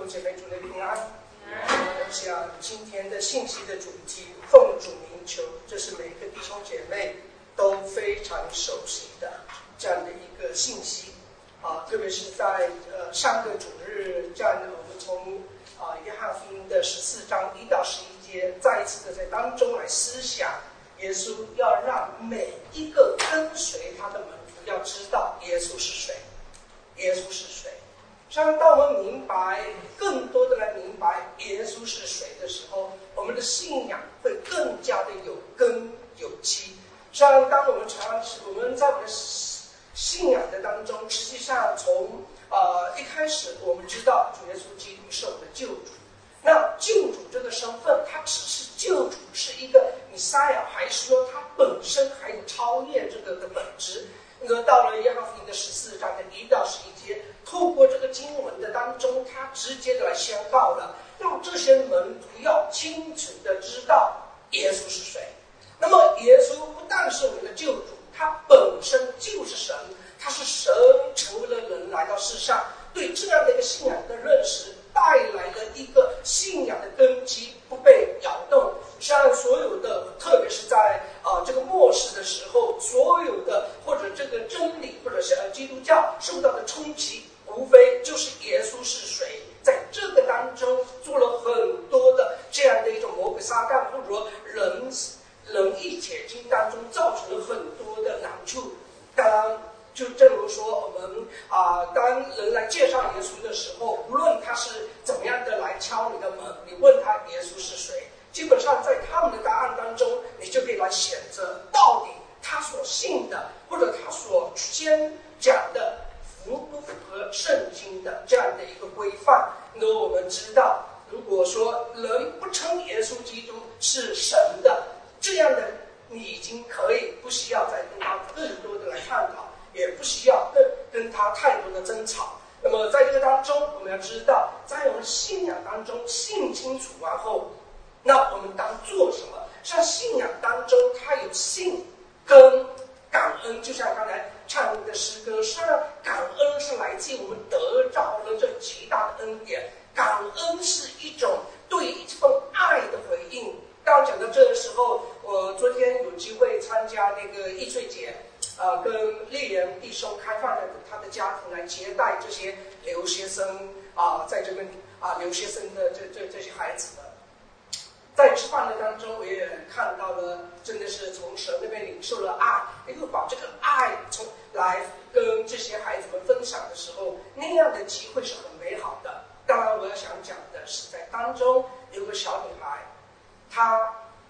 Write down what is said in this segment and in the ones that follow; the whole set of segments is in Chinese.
兄姐妹主内平安。我想今天的信息的主题奉主名求，这是每个弟兄姐妹都非常熟悉的这样的一个信息特别是在上个主日这样的，我们从约翰福音的14章1到11节，再一次的在当中来思想，耶稣要让每一个跟随他的门徒要知道耶稣是谁，耶稣是谁。当我们明白，更多的来明白耶稣是谁的时候，我们的信仰会更加的有根有基。当我们在我们的信仰的当中，实际上从一开始我们知道主耶稣基督是我们的救主。那救主这个身份，他只是救主，是一个弥赛亚，还是说他本身还有超越这个的本质？到了约翰福音的14章的1到11节，透过这个经文的当中，他直接的来宣告了，让这些门徒要清楚的知道耶稣是谁。那么耶稣不但是我们的救主，他本身就是神，他是神成为了人来到世上，对这样的一个信仰的认识带来了一个信仰的根基，不被摇动。像所有的，特别是在这个末世的时候，所有的或者这个真理或者是基督教受到的冲击，无非就是耶稣是谁，在这个当中做了很多的这样的一种魔鬼撒旦，或者说人意解经当中造成了很多的难处。当然就正如说我们当人来介绍耶稣的时候，无论他是怎么样的来敲你的门，你问他耶稣是谁，基本上在他们的答案当中，你就可以来选择到底他所信的或者他所先讲的符不符合圣经的这样的一个规范。那我们知道，如果说人不称耶稣基督是神的，这样的你已经可以不需要再跟他更多的来探讨，也不需要跟他太多的争吵。那么在这个当中，我们要知道，在我们信仰当中信清楚完后，那我们当做什么？像信仰当中，它有信跟感恩，就像刚才唱的诗歌，虽然感恩是来自我们得着了这极大的恩典，感恩是一种对一份爱的回应。当讲到这个时候，我昨天有机会参加那个易碎节，跟丽莲弟兄开放了他的家庭来接待这些留学生在这边留学生的这些孩子们。在吃饭的当中，我也看到了，真的是从神那边领受了爱，又把这个爱来跟这些孩子们分享的时候，那样的机会是很美好的。当然，我要想讲的是，在当中有个小女孩，她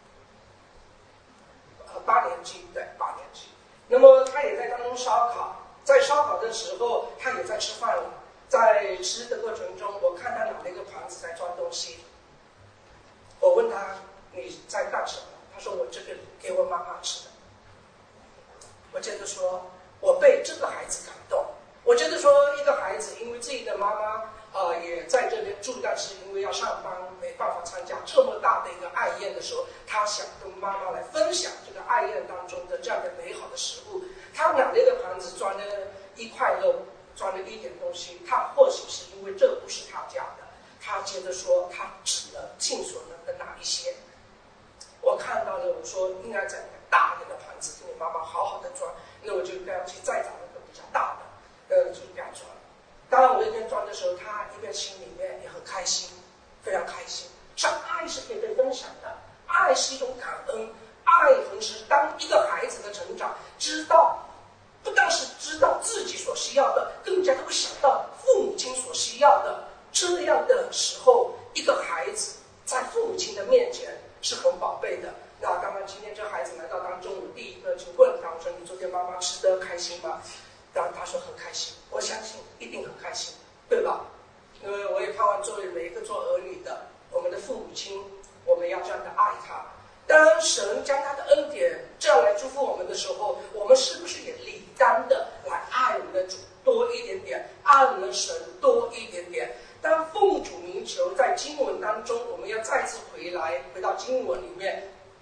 8年级，对，8年级。那么她也在当中烧烤，在烧烤的时候，她也在吃饭了。在吃的过程中，我看她拿了一个盘子在装东西。我问他你在干什么？他说我这个给我妈妈吃的。我觉得说我被这个孩子感动。我觉得说一个孩子因为自己的妈妈也在这边住，但是因为要上班没办法参加这么大的一个爱宴的时候，他想跟妈妈来分享这个爱宴当中的这样的美好的食物。他拿了一个盘子装了一块肉，装了一点东西，他或许是因为这不是他家的，他接着说他只能尽所能的拿一些。我看到了，我说应该在大一点的盘子给你妈妈好好的装，那我就跟他去再找一个比较大的，就给他装。当然我一边装的时候，他一边心里面也很开心，非常开心。像爱是可以被分享的，爱是一种感恩，爱同时当一个孩子的成长，不但是知道自己所需要的，更加会想到父母亲所需要的。这样的时候，一个孩子在父母亲的面前是很宝贝的。那刚刚今天这孩子来到当中，我第一个就问他，我说你昨天妈妈吃得开心吗？当然他说很开心，我相信一定很开心，对吧？因为我也盼望作为每一个做儿女的，我们的父母亲，我们要这样的爱他。当神将他的恩典这样来祝福我们的时候，我们是不是也理当的来爱我们的主多一点点，爱我们的神多一点点？当奉主名求，在经文当中，我们要再次回到经文里面，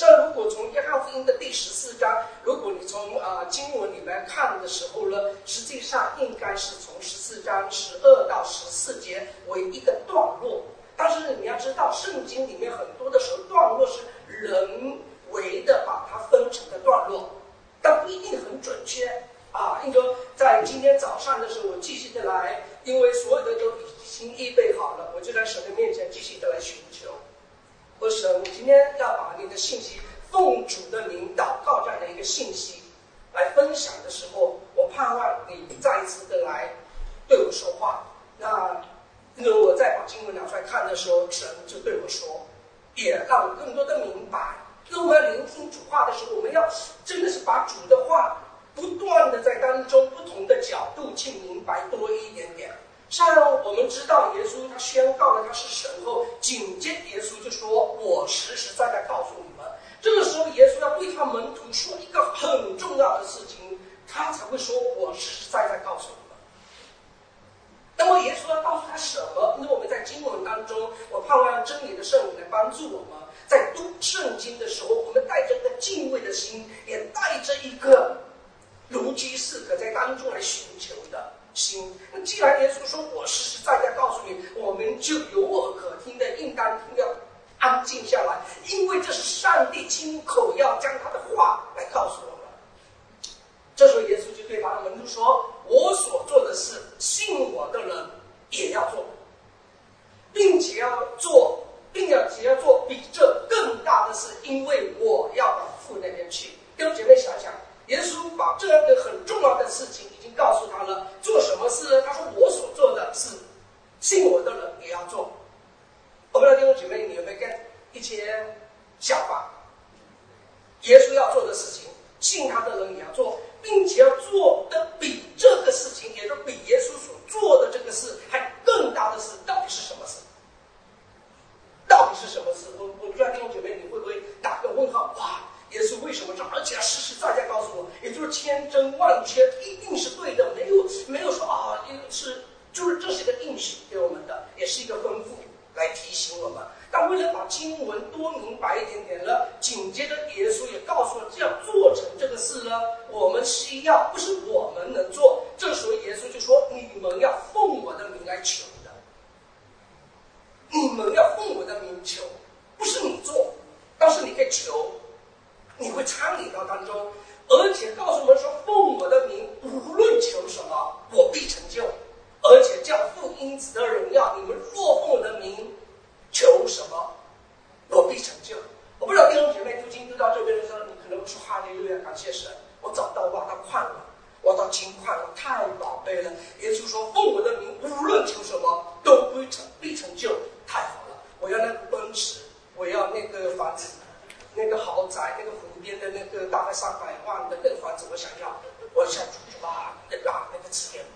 像如果从约翰福音的第14章，如果你从经文里面看的时候呢，实际上应该是从14章12到14节为一个段落。但是你要知道，圣经里面很多的时候段落是人为的把它分成的段落，但不一定很准确啊。因为在今天早上的时候，我继续的来，因为所有的都已经预备好了，我就在神的面前继续的来寻求。我神，我今天要把你的信息奉主的名祷告这样的一个信息来分享的时候，我盼望你再一次的来对我说话。那因为我在把经文拿出来看的时候，神就对我说，也让我更多的明白。因为我们要聆听主话的时候，我们要真的是把主的话不断的在当中不同的角度去明白多一点点。像我们知道耶稣他宣告了他是神后，紧接耶稣就说，我实实在在告诉你们。这个时候耶稣要对他门徒说一个很重要的事情，他才会说，我实实在在告诉你们。那么耶稣要告诉他什么？因为我们在经文当中，我盼望真理的圣灵来帮助我们，在读圣经的时候，我们带着一个敬畏的心，也带着一个如饥似渴在当中来寻求的心。那既然耶稣说我实实在在告诉你，我们就有耳可听的应当听，要安静下来，因为这是上帝亲口要将他的话来告诉我们。这时候耶稣就对他的门徒说，我所做的事，信我的人也要做，并且要做比这更大的事，因为我要往父那边去。弟兄姐妹想想，耶稣把这样的很重要的事情已经告诉他了，做什么事呢？他说我所做的事，信我的人也要做。我不知道弟兄姐妹你有没有跟一些想法？耶稣要做的事情，信他的人也要做，并且要做的比这个事情，也就是比耶稣所做的这个事还更大的事，到底是什么事？到底是什么事？我不知道弟兄姐妹你会不会打个问号？哇，耶稣为什么这样？而且实实在在告诉我，也就是千真万确，一定是对的，没有说就是这是一个应许给我们的，也是一个吩咐来提醒我们。但为了把经文多明白一点点了，紧接着耶稣也告诉了，这样做成这个事呢，我们需要，不是我们能做。这时候耶稣就说，你们要奉我的名来求的，你们要奉我的名求，不是你做，但是你可以求，你会参与到当中，而且告诉我们说，奉我的名无论求什么，我必成就，而且叫父因子的荣耀，你们若奉我的名求什么，我必成就。我不知道弟兄姐妹读经读到这边的时候，你可能说哈利路亚，感谢神，我找到挖到矿了，挖到金矿了，太宝贝了。耶稣说，奉我的名无论求什么都必成就，太好了。我要那个奔驰，我要那个房子，那个豪宅，那个湖边的那个大概300万的那个房子，我想要，我想主啊，那个资源。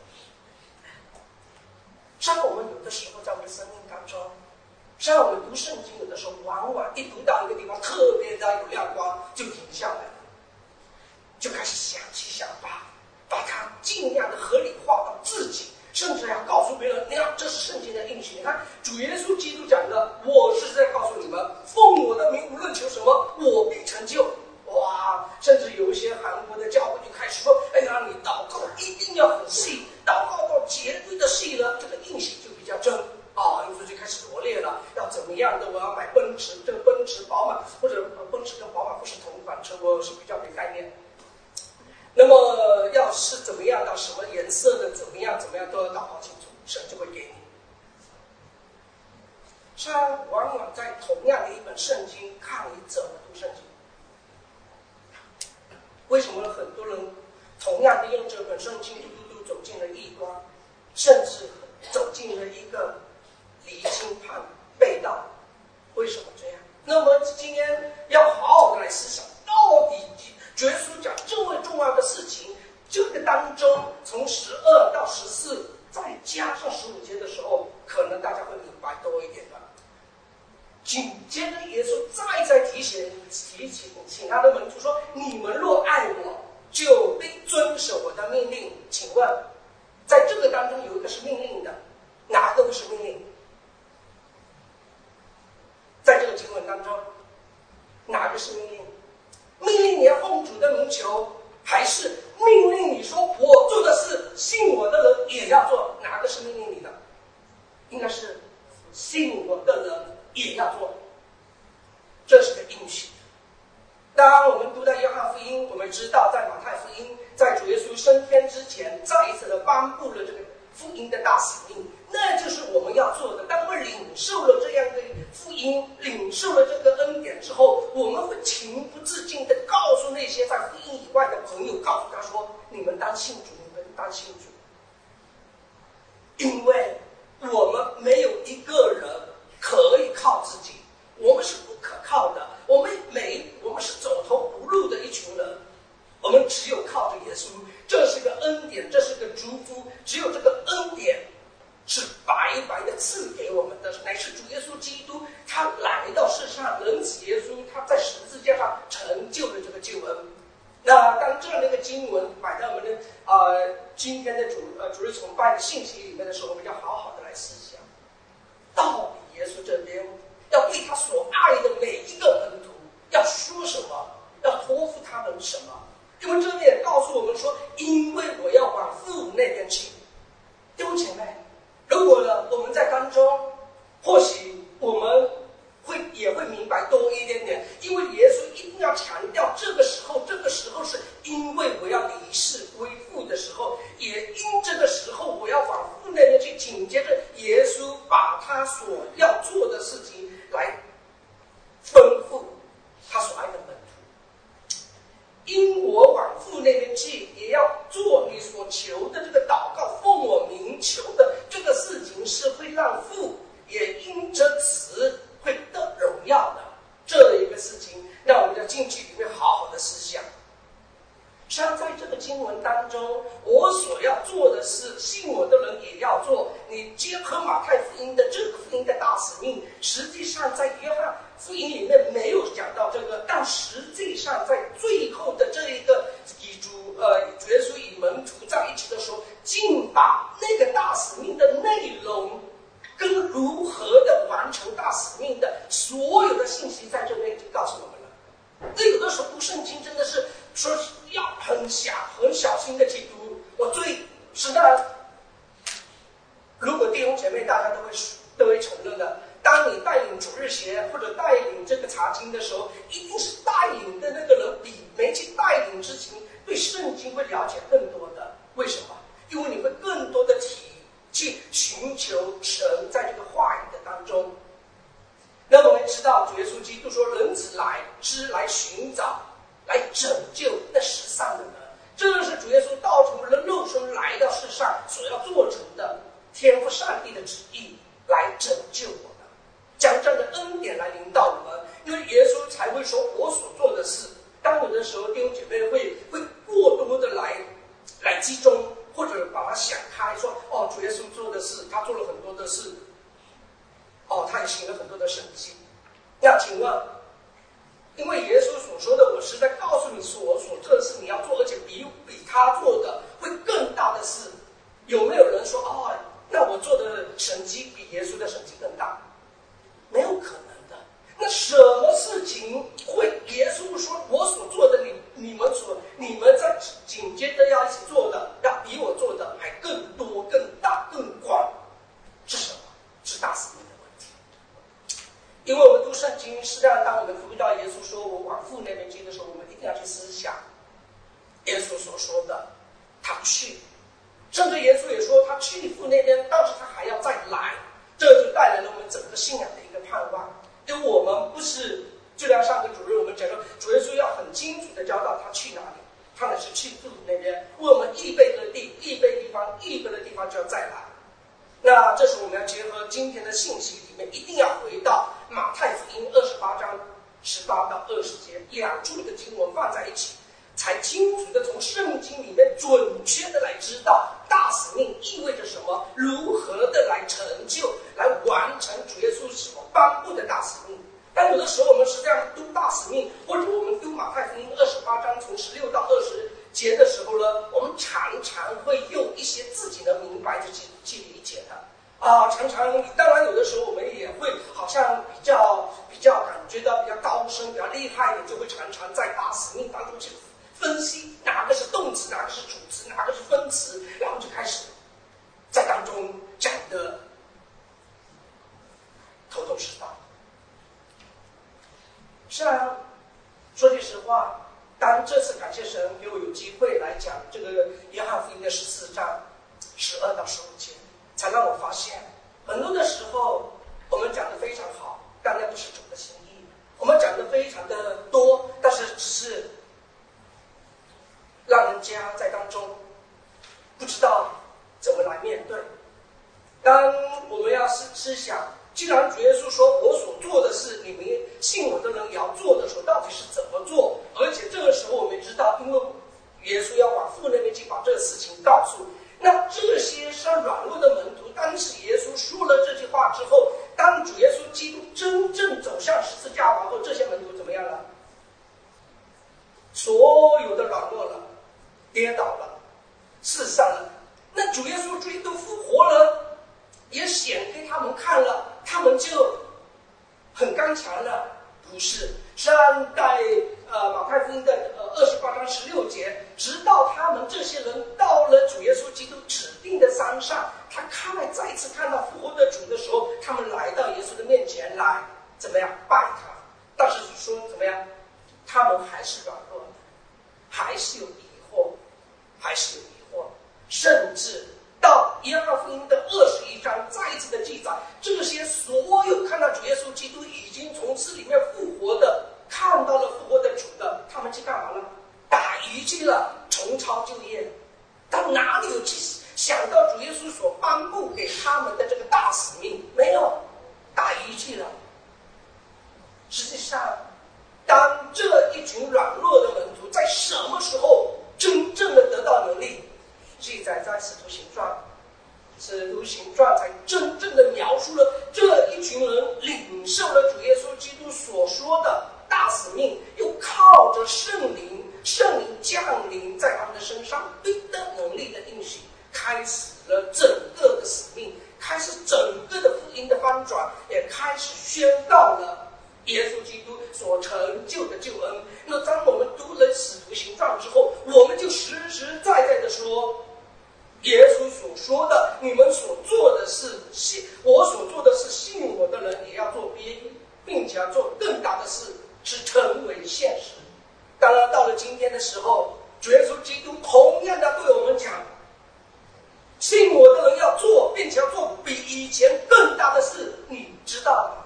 像我们有的时候在我们的生命当中，像我们读圣经，有的时候往往一读到一个地方特别的有亮光，就停下来了，就开始想七想八，把它尽量的合理化到自己，甚至要告诉别人，你看这是圣经的应许。你看主耶稣基督讲的，我是在告诉你们，奉我的名无论求什么，我必成就。哇，甚至有一些韩国的教会就开始说，哎呀，你祷告一定要很细，祷告到绝对的细了，这个应许就比较真啊。有时候就开始罗列了，要怎么样的，我要买奔驰，这个奔驰宝马，或者奔驰跟宝马不是同款车，我是比较没概念。那么要是怎么样的，什么颜色的，怎么样都要祷告清楚，神就会给你。像往往在同样的一本圣经，看你怎么读圣经。为什么很多人同样的用这本圣经都走进了异端，甚至走进了一个离经叛背道？为什么这样？那么今天要好好的来思想，到底耶稣讲这么重要的事情，这个当中从12到14，再加上15节的时候，可能大家会明白多一点的。紧接着耶稣再提醒请他的门徒说，你们若爱我，就必遵守我的命令。请问在这个当中有一个是命令的，哪个不是命令？在这个经文当中哪个是命令？ 求，还是命令你说我做的事，信我的人也要做？哪个是命令你的？应该是信我的人也要做，这是个应许。当我们读到约翰福音，我们知道在马太福音，在主耶稣升天之前，再一次的颁布了这个福音的大使命，那就是我们要做的。当我们领受了这样的福音，领受了这个恩典之后，我们会情不自禁地告诉那些在福音以外的朋友，告诉他说：你们当信主，你们当信主。因为我们没有一个人可以靠自己，我们是不可靠的，我们是走投无路的一群人，我们只有靠着耶稣。这是个恩典，这是个祝福，只有这个恩典是白白的赐给我们的，乃是主耶稣基督他来到世上，人子耶稣他在十字架上成就了这个救恩。那当这样的一个经文摆在我们的今天的主日崇拜的信息里面的时候，我们要好好的来思想，到底耶稣这边要对他所爱的每一个门徒要说什么，要托付他们什么？因为这里也告诉我们说，因为我要往父那边去。弟兄姐妹，如果呢我们在当中，或许我们也会明白多一点点，因为耶稣一定要强调这个时候是因为我要离世归父的时候，也因这个时候我要往父那边去。紧接着耶稣把他所要做的事情来吩咐他所爱的门徒，因我往父那边去，也要做你所求的这个祷告，奉我名求的这个事情，是会让父也因着子会得荣耀的这一个事情。让我们要进去里面好好的思想。实际上在这个经文当中，我所要做的是信我的人也要做。你结合马太福音的这个福音的大使命，实际上在约翰福音里面没有讲到这个，但实际上在最后的这一个以主耶稣与门徒在一起的时候，竟把那个大使命的内容跟如何的完成大使命的所有的信息在这边就告诉我们了。那有的时候读圣经真的是说要很小心的去读。我实在，如果弟兄姐妹大家都会承认的，当你带领主日学或者带领这个查经的时候，一定是带领的那个人比没去带领之前对圣经会了解更多的。为什么？因为你会更多的去寻求神在这个话语的当中。那我们知道主耶稣基督说，人子来是来寻找来拯救那失丧的人，这是主耶稣道成人肉身来到世上所要做成的天父上帝的旨意，来拯救我们，将这样的恩典来领导我们。因为耶稣才会说我所做的事。当有的时候弟兄姐妹会过多的来集中，或者把它想开，说主耶稣做的事，他做了很多的事，他也行了很多的神迹。那请问，因为耶稣所说的，我是在告诉你我所做的事你要做，而且比他做的会更大的事，有没有人说那我做的神迹比耶稣的神迹更大？没有可能的。那什么事情会耶稣说我所做的你们在紧接着要一起做的，要比我做的还更多、更大、更广？是什么？是大使命的问题。因为我们读圣经，实际上当我们读到耶稣说我往父那边去的时候，我们一定要去思想耶稣所说的他去，甚至耶稣也说他去父那边，但是他还要再来，这就带来了我们整个信仰的一个盼望。因为我们不是，就像上个主日我们讲说，主耶稣要很清楚的教导他去哪里，他乃是去父那边，为我们预备的地方就要再来。那这时我们要结合今天的信息里面，一定要回到马太福音28章18到20节两处的经文放在一起，才清楚的从圣经里面准确的来知道大使命意味着什么，如何的来成就，来完成主耶稣所颁布的大使命。但有的时候我们实际上读大使命，或者我们读马太福音28章从16到20节的时候呢，我们常常会用一些自己能明白的去理解的。常常当然有的时候我们也会好像比较感觉到比较高深、比较厉害的，就会常常在大使命当中去分析都知道。是啊，说句实话，当这次感谢神给我有机会来讲这个约翰福音的14章12到15节，才让我发现很多的时候我们讲的非常好，但那不是主的心意。我们讲的非常的多，但是只是让人家在当中不知道怎么来面对。当我们要思想，既然主耶稣说我所做的事，你们信我的人也要做的时候，到底是怎么做？而且这个时候我们知道，因为耶稣要往父那边去把这个事情告诉，那这些是软弱的门徒，当时耶稣说了这句话之后，当主耶稣基督真正走向十字架完后，这些门徒怎么样了？所有的软弱了，跌倒了，四散了。那主耶稣基督复活了，也显给他们看了，他们就很刚强了。不是，是按在马太福音的28章16节，直到他们这些人到了主耶稣基督指定的山上，他再一次看到复活的主的时候，他们来到耶稣的面前来怎么样拜他？但是说怎么样，他们还是软弱的，还是有疑惑，甚至到约翰福音的21章再一次的记载，这些所有看到主耶稣基督已经从死里面复活的，看到了复活的主的，他们去干嘛了？打鱼去了，重操旧业。但哪里有去想到主耶稣所颁布给他们的这个大使命？没有，打鱼去了。实际上，当这一群软弱的门徒在什么时候真正的得到能力？记载在使徒行传才真正的描述了这一群人领受了主耶稣基督所说的大使命，又靠着圣灵降临在他们的身上，对的能力的应许，开始了整个的使命，开始整个的福音的翻转，也开始宣告了耶稣基督所成就的救恩。那当我们读了使徒行传之后，我们就实实在在的说，耶稣所说的，你们所做的事，我所做的事，信我的人也要做，并且要做更大的事，是成为现实。当然到了今天的时候，主耶稣基督同样的对我们讲，信我的人要做，并且要做比以前更大的事，你知道吗？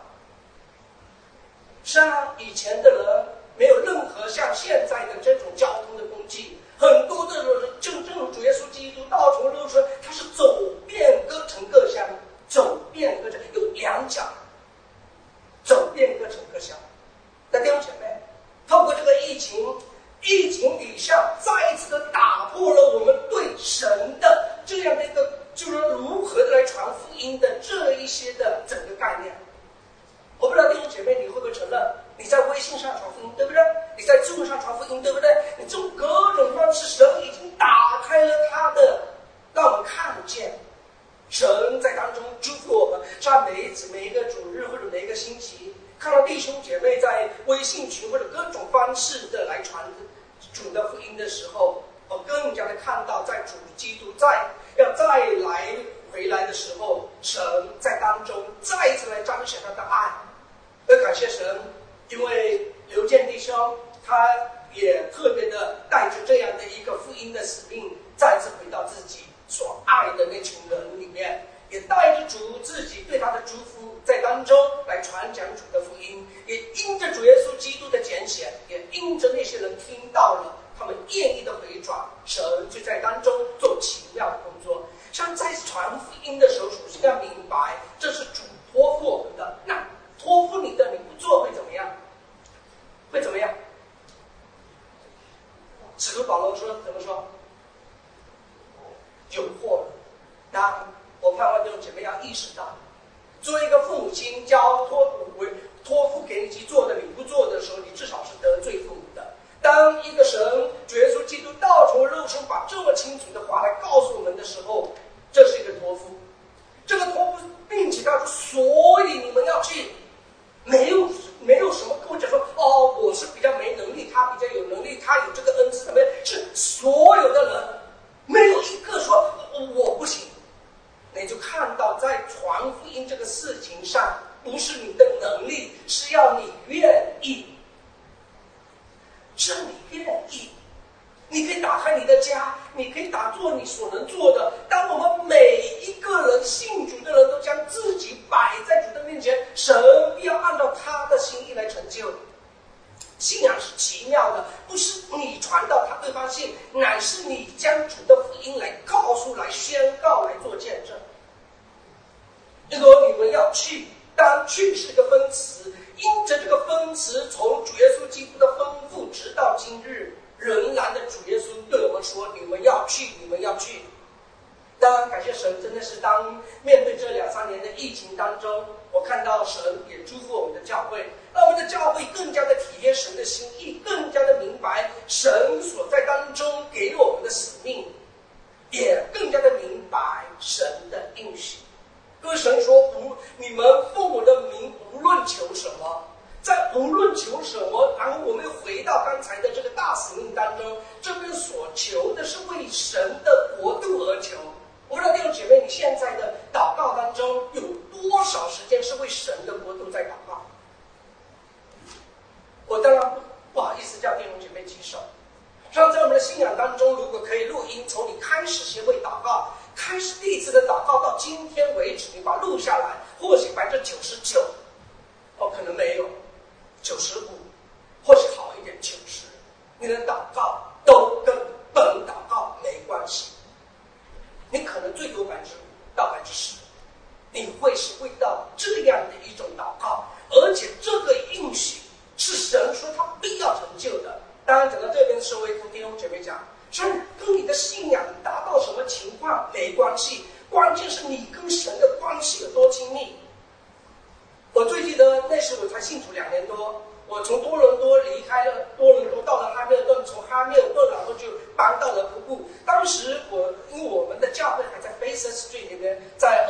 是啊，以前的人没有任何像现在的这种交通的工具，很多的人正如主耶稣基督道从肉身，他是走遍各城各乡，有两脚，走遍各城各乡。那弟兄姐妹，透过这个疫情以下，再一次的打破了我们对神的这样的一个，就是如何的来传福音的这一些的整个概念。我不知道弟兄姐妹你会不会承认，你在微信上传福音，对不对？你在Zoom上传福音，对不对？你这种各种方式，神已经打开了他的，让我们看见神在当中祝福我们。像每一个主日或者每一个星期，看到弟兄姐妹在微信群或者各种方式的来传主的福音的时候，我更加的看到在主基督要再来回来的时候，神在当中再一次来彰显他的爱。而感谢神，因为刘健弟兄他也特别的带着这样的一个福音的使命，再次回到自己所爱的那群人里面，也带着主自己对他的祝福，在当中来传讲主的福音，也因着主耶稣基督的拣选，也因着那些人听到了，他们愿意的回转，神就在当中做奇妙的工作。像在传福音的时候，首先要明白，这是主托付我们的。那托付你的，你不做会怎么样？会怎么样？使徒保罗说怎么说？有祸了。那我盼望弟兄姐妹要意识到，作为一个父母亲托付给你去做的，你不做的时候，你至少是得罪父母的。当一个神主耶稣基督道成肉身，把这么清楚的话来告诉我们的时候，这是一个托付。这个托付，并且他说，所以你们要去，没有什么跟我讲说，我是比较没能力，他比较有能力，他有这个恩赐，没有，是所有的人没有一个说我不行。你就看到在传福音这个事情上，不是你的摆在主的面前，神必要按照他的心意来成就。信仰是奇妙的，不是你传到他对方信，乃是你将主的福音来告诉、来宣告、来做见证。如果你们要去，当去是个分词，因着这个分词，从主耶稣基督的吩咐直到今日，仍然的主耶稣对我们说：你们要去，你们要去。当然，感谢神，真的是当面对这2-3年的疫情当中，我看到神也祝福我们的教会，让我们的教会更加的体贴神的心意，更加的明白神所在当中给我们的使命，也更加的明白神的应许。各位，神说你们奉我的名无论求什么，在无论求什么，然后我们又回到刚才的这个大使命当中，这边所求的是为神的国度而求。我不知道弟兄姐妹，你现在的祷告当中有多少时间是为神的国度在祷告？我当然不好意思叫弟兄姐妹举手。像在我们的信仰当中，如果可以录音，从你开始学会祷告，开始第一次的祷告到今天为止，你把它录下来，或许99%，可能没有95%，或许好一点90%，你的祷告都跟本祷告没关系。你可能最多5%到10%，你会是为到这样的一种祷告，而且这个应许是神说他必要成就的。当然，讲到这边的时候，我也跟弟兄姐妹讲，说跟你的信仰达到什么情况没关系，关键是你跟神的关系有多亲密。我最记得那时我才信主2年多，我从多伦多离开了多伦多，到了哈密尔顿，从哈密尔顿然后就搬到了瀑布。当时因为我们的教会还在 Basin Street 里面，在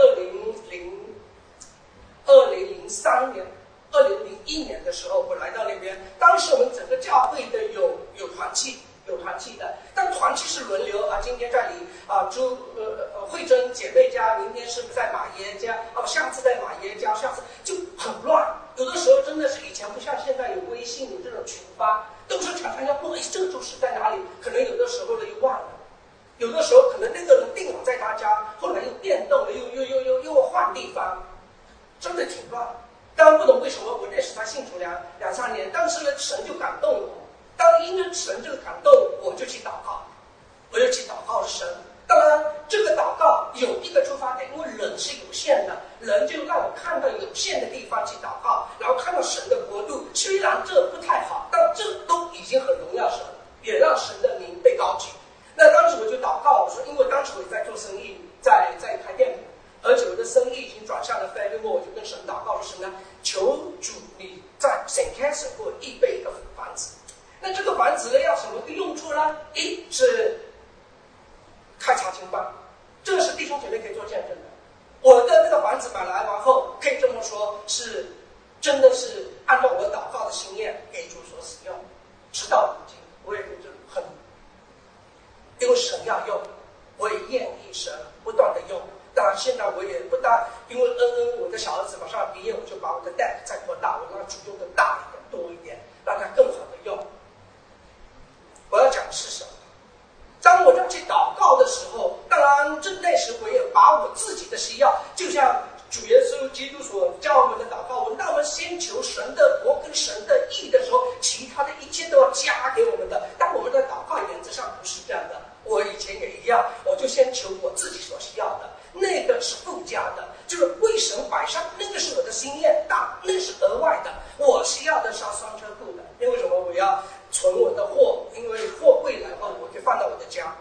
2003年、2001年的时候，我来到那边。当时我们整个教会的有团契的，但团契是轮流啊，今天在慧珍姐妹家，明天是不是在马爷家？下次在马爷家，下次就很乱。有的时候真的是以前不像现在有微信有这种群发，都是常常要问，这个就是在哪里？可能有的时候呢又忘了，有的时候可能那个人定好在他家，后来又变动了，又换地方，真的挺乱。当然不懂为什么我那时才信主2-3年，但是呢神就感动我。当因着神这个感动，我就去祷告，神。当然，这个祷告有一个出发点，因为人是有限的，人就让我看到有限的地方去祷告，然后看到神的国度。虽然这不太好，但这都已经很荣耀神，也让神的名被高举。那当时我就祷告，我说，因为当时我也在做生意，在开店铺，而且我的生意已经转向了菲律宾，我就跟神祷告说，神啊，求主你在 St. Catherine 给我预备一个房子。那这个房子呢，要什么个用处呢？一是开查经班，这个是弟兄姐妹可以做见证的。我的那个房子买来完后，可以这么说，是真的是按照我祷告的心愿给主所使用，直到如今，我也就很，因为神要用，我也愿意神不断的用。当然，现在我也不单因为我的小儿子马上要毕业，我就把我的 deck 再扩大，我让主用的大一点、多一点，让他更好的用。我要讲的是什么？当我要去祷告的时候，当然那时我也把我自己的需要，就像主耶稣基督所教我们的祷告，那我们先求神的国跟神的义的时候，其他的一切都要加给我们的。但我们的祷告原则上不是这样的。我以前也一样，我就先求我自己所需要的，那个是附加的，就是为神摆上，那个是我的心愿，但那是额外的。我需要的是要双车库的，因为什么？我要存我的货，因为货柜来后，我就放到我的家，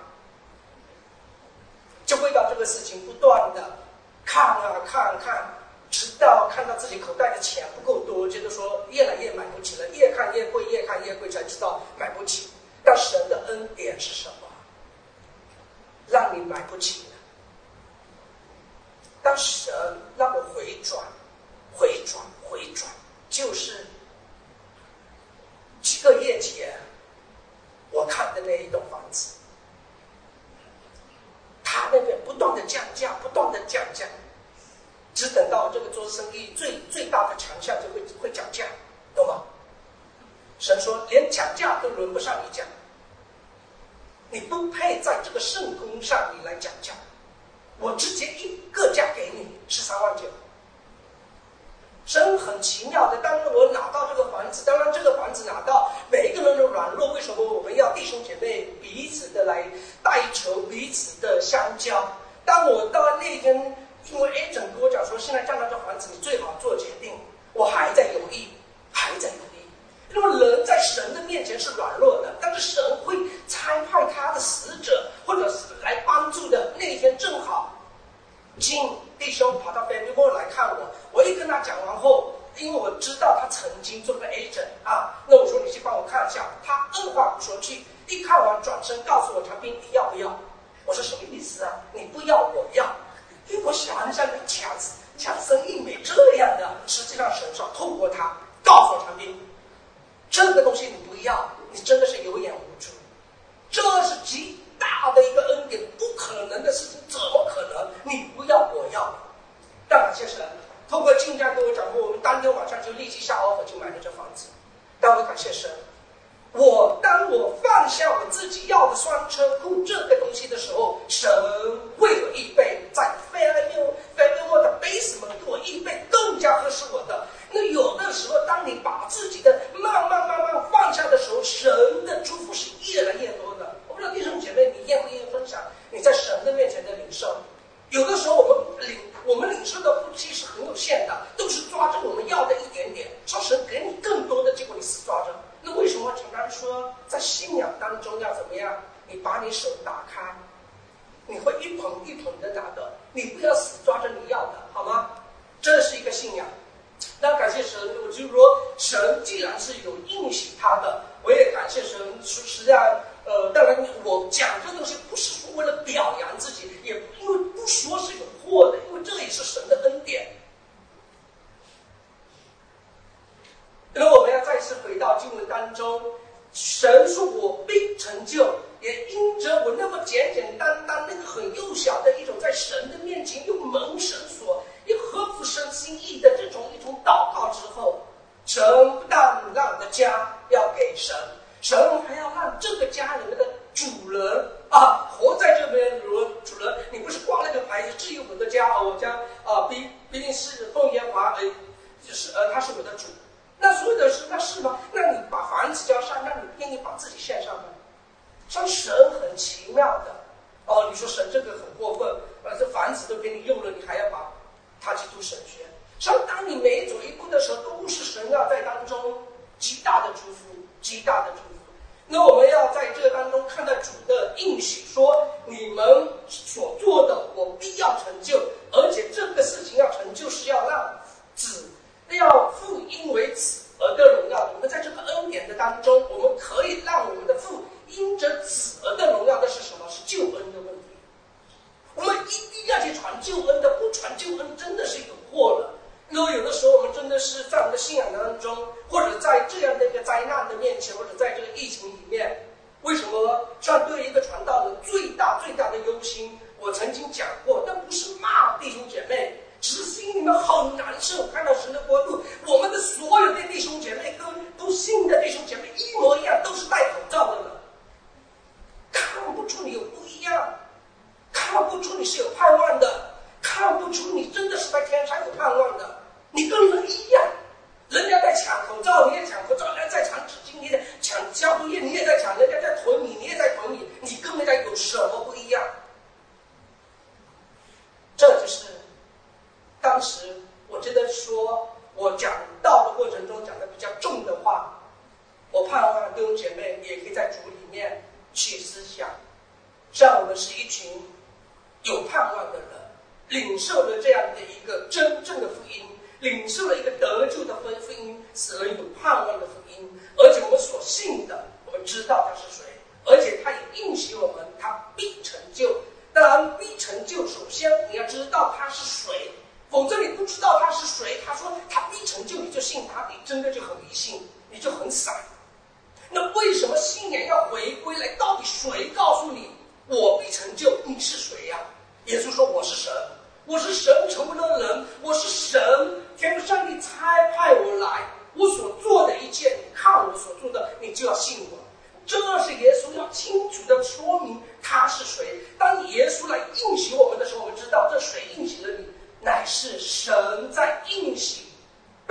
就会到这个事情不断的看，直到看到自己口袋的钱不够多，觉得说越来越买不起了，越看越贵，才知道买不起。但神的恩典是什么？让你买不起了。当神让我回转，就是几个月前我看的那一栋房子，他那边不断的降价，只等到这个做生意最大的强项就会讲价，懂吗？神说连讲价都轮不上你讲，你不配在这个圣工上你来讲价，我直接一个价给你13.9万， 神很奇妙的，当我拿到这个房子，当然这个房子拿到，每一个人的软弱，为什么我们要弟兄姐妹彼此的来代求，彼此的相交？当我到那天，因为 agent 跟我讲说，现在占到这房子，你最好做决定，我还在犹豫，因为人在神的面前是软弱的，但是神会差派他的使者，或者是来帮助的。那一天正好，金弟兄跑到菲律宾来看我，我一跟他讲完后，因为我知道他曾经做过 agent 那我说你去帮我看一下，他二话不说去，一看完转身告诉我长兵你要不要？我说什么意思啊？你不要我要，因为我想想你抢生意没这样的，实际上神说透过他告诉我长兵。这个东西你不要，你真的是有眼无珠，这是极大的一个恩典，不可能的事情，怎么可能？你不要，我要。但感谢神，透过金家跟我讲过，我们当天晚上就立即下 offer 就买了这房子。但我感谢神，当我放下我自己要的双车库这个东西的时候，神为我预备在菲利莫的 basement 给我预备更加合适我的。那有的时候，当你把自己的慢慢放下的时候，神的祝福是越来越多的。我不知道弟兄姐妹，你愿不愿意分享你在神的面前的领受？有的时候我们领受的福气是很有限的，都是抓着我们要的一点点，说神给你更多的，结果你死抓着。那为什么常常说在信仰当中要怎么样？你把你手打开，你会一捧一捧的拿的，你不要死抓着你要的，好吗？这是一个信仰。那感谢神，我就说神既然是有应许他的，我也感谢神。实际上，当然我讲这东西不是说为了表扬自己，也因为不说是有祸的，因为这也是神的恩典。那我们要再次回到经文当中，神说我必成就，也因着我那么简简单单那个很幼小的一种在神的面前又蒙神所又合乎神心意的这种一种祷告之后，神不但让我的家要给神，神还要让这个家里面的主人活在这边的主人，你不是挂那个牌子至于我的家，我家毕竟是奉耶和华就是他是我的主。那所有的事，那是吗？那你把房子交上，那你愿意把自己献上吗？像神很奇妙的你说神这个很过分，这房子都给你用了，你还要把它去读神学。像当你每走一步的时候，都是神要在当中极大的祝福，极大的祝福。那我们要在这个当中看到主的应许，说你们所做的，我必要成就，而且这个事情要成就，是要让要父因为子而得荣耀。我们在这个恩典的当中，我们可以让我们的父因着子而得荣耀的是什么？是救恩的问题。我们一定要去传救恩的，不传救恩真的是有祸了。因为有的时候我们真的是在我们的信仰当中，或者在这样的一个灾难的面前，或者在这个疫情里面，为什么像对一个传道人最大的忧心？我曾经讲过，那不是骂弟兄姐妹，只是心里面很难受。看到神的国度，我们的所有的弟兄姐妹跟不信的弟兄姐妹一模一样，都是戴口罩的呢，看不出你有不一样，看不出你是有盼望的，看不出你真的是在天上有盼望的。你跟人一样，人家在抢口罩，你也抢口罩；人家在抢纸巾，你也在抢消毒液，你也在抢；人家在囤米，你也在囤米。你跟人家有什么不一样？这就是当时我觉得说我讲道的过程中讲的比较重的话。我盼望弟兄姐妹也可以在主里面去思想，像我们是一群有盼望的人，领受了这样的一个真正的福音，领受了一个得救的福音，使人有盼望的福音。而且我们所信的，我们知道他是谁，而且他也应许我们他必成就。当然必成就，首先你要知道他是谁，否则你不知道他是谁，他说他必成就，你就信他，你真的就很迷信，你就很傻。那为什么信仰要回归来？到底谁告诉你我必成就？你是谁呀？耶稣说我是神，我是神成为了人，我是神，天父上帝差派我来，我所做的一切，你看我所做的，你就要信我。这是耶稣要清楚的说明他是谁。当耶稣来应许我们的时候，我们知道这谁应许了你，乃是神在应许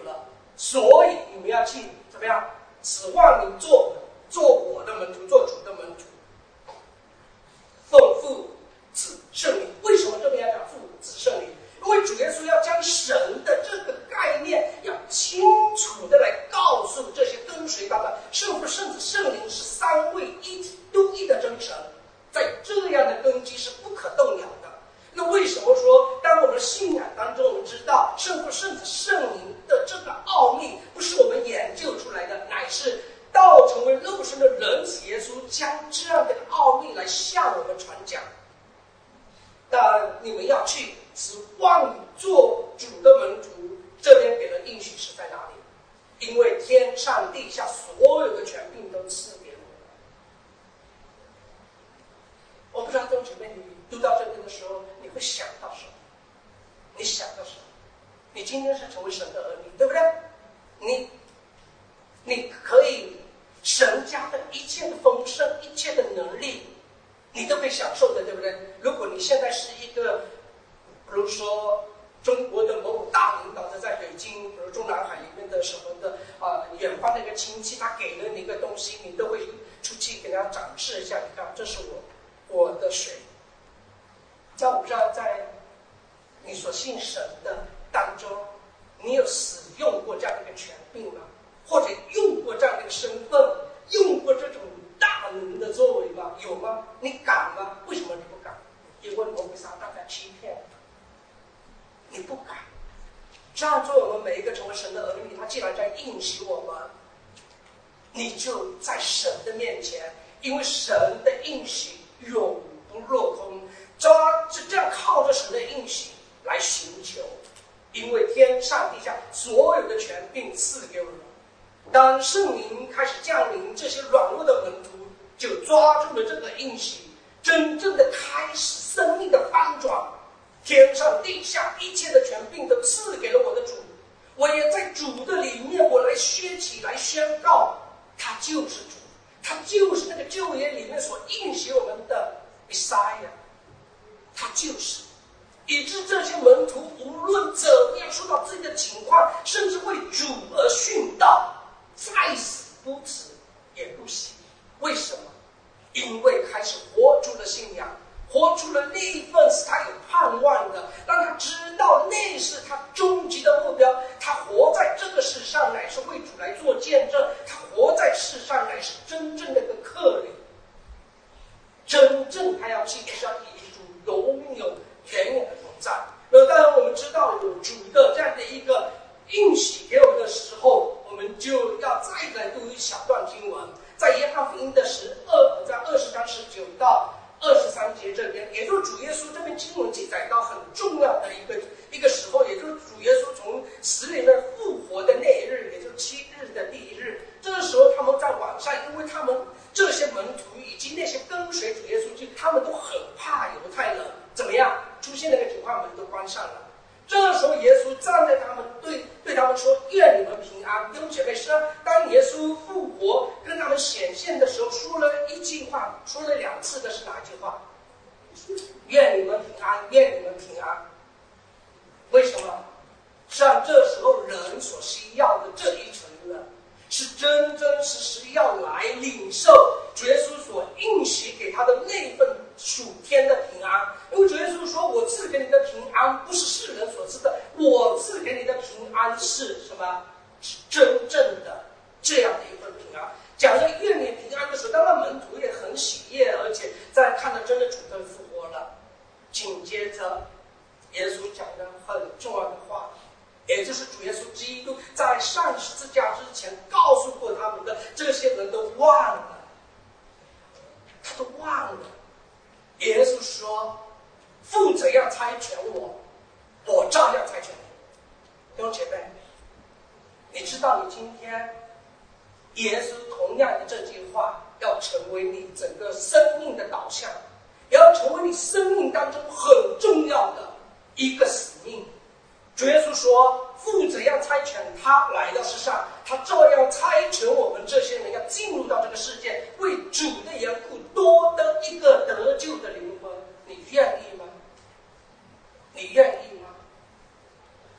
了，所以你们要去怎么样？指望你做我的门徒，做主的门徒。奉父子圣灵，为什么这边要讲父子圣灵？因为主耶稣要将神的这个概念要清楚的来告诉这些跟随他的圣父、圣子、圣灵是三位一体独一的真神，在这样的根基是不可动摇的。那为什么说当我们的信仰当中，我们知道圣父、圣子、圣灵的这个奥秘不是我们研究出来的，乃是道成为肉身的人子耶稣将这样的奥秘来向我们传讲。但你们要去指望你做主的门徒，这边给的应许是在哪里？因为天上地下所有的权柄都赐给我。我不知道弟兄姐妹，你读到这边的时候，你会想到什么？你想到什么？你今天是成为神的儿女，对不对？你可以神家的一切的丰盛，一切的能力，你都可以享受的，对不对？如果你现在是一个，比如说中国的某大领导的在北京，比如中南海里面的什么的远方的一个亲戚，他给了你一个东西，你都会出去给他展示一下，你看这是我的水。在我不知道在你所信神的当中，你有使用过这样的一个权柄吗？或者用过这样的一个身份，用过这种大能的作为吗？有吗？你敢吗？为什么你不敢？因为魔鬼撒旦在欺骗你，不敢。这样做，我们每一个成为神的儿女，他既然在应许我们，你就在神的面前，因为神的应许永不落空，这样靠着神的应许来寻求，因为天上地下所有的权柄赐给我们。当圣灵开始降临，这些软弱的门徒就抓住了这个应许，真正的开始生命的翻转。天上地下一切的权柄都赐给了我的主，我也在主的里面，我来薛起来宣告，他就是主，他就是那个旧约里面所应许我们的弥赛亚，他就是。以致这些门徒无论怎么样受到自己的情况，甚至为主而殉道，再死不辞也不行。为什么？因为开始活出了信仰，活出了那一份是他有盼望的，让他知道那是他终极的目标。他活在这个世上乃是为主来做见证，他活在世上乃是真正的一个客旅，真正他要去向与主永有远远的同在。当然我们知道有主的这样的一个应许给我们的时候，我们就要再来读一小段经文，在约翰福音的在20章19到23节这边，也就是主耶稣这边经文记载到很重要的一个时候，也就是主耶稣从死里面复活的那一日，也就是7日的第一日。这个时候他们在晚上，因为他们这些门徒以及那些跟随主耶稣，他们都很怕犹太人，怎么样？出现那个情况，门都关上了。这个时候耶稣站在他们对他们说：“愿你们平安。”弟兄姐妹，是当耶稣复活跟他们显现的时候，说了一句话，说了2次的是哪一句话？愿你们平安，愿你们平安。为什么？实际上这时候人所需要的这一群人，是真真实实要来领受主耶稣所应许给他的那份属天的平安。因为主耶稣说：“我赐给你的平安不是世人所赐的，我赐给你的平安是什么？是真正的这样的一份平安。”讲到愿你平安的时候，当然门徒也很喜悦，而且在看到真的主都复活了。紧接着耶稣讲的很重要的话，也就是主耶稣基督在上十字架之前告诉过他们的，这些人都忘了，他都忘了。耶稣说：“父怎样差遣我，我照样差遣你。”弟兄姐妹，你知道你今天耶稣同样的这句话要成为你整个生命的导向，也要成为你生命当中很重要的一个使命。主耶稣说：“父怎样差遣他来到世上，他照样差遣我们这些人要进入到这个世界，为主的缘故多得一个得救的灵魂。”你愿意吗？你愿意吗？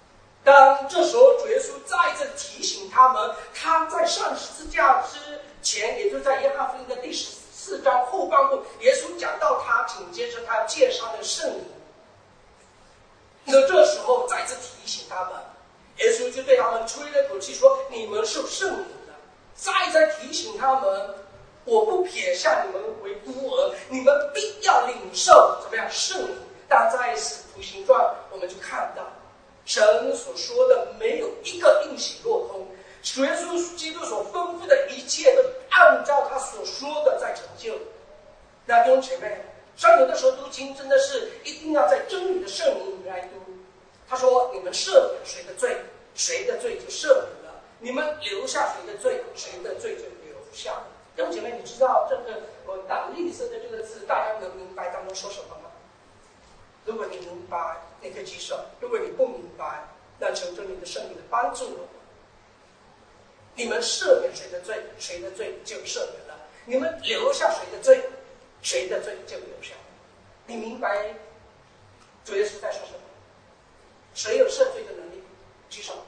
当这时候主耶稣再次提醒他们，他在上十字架之前，也就在约翰福音的第14章后半部，耶稣讲到他紧接着他要介绍的圣灵。那这时候再次提醒他们，耶稣就对他们吹了口气说：“你们受圣灵了。”再提醒他们，我不撇下你们为孤儿，你们必要领受怎么样圣灵。但在使徒行传我们就看到，神所说的没有一个应许落空，主耶稣基督所吩咐的一切都按照他所说的在成就。那弟兄姐妹，上有的时候读经真的是一定要在真理的圣灵里面来读。他说：“你们赦免谁的罪，谁的罪就赦免了；你们留下谁的罪，谁的罪就留下了。”弟兄姐妹，你知道这个我打绿色的这个字，大家能明白当中说什么吗？如果你明白，你可以举手；如果你不明白，那求着你的圣灵的帮助我。你们赦免谁的罪，谁的罪就赦免了；你们留下谁的罪，谁的罪就留下了。你明白主耶稣在说什么？谁有赦罪的能力？举手。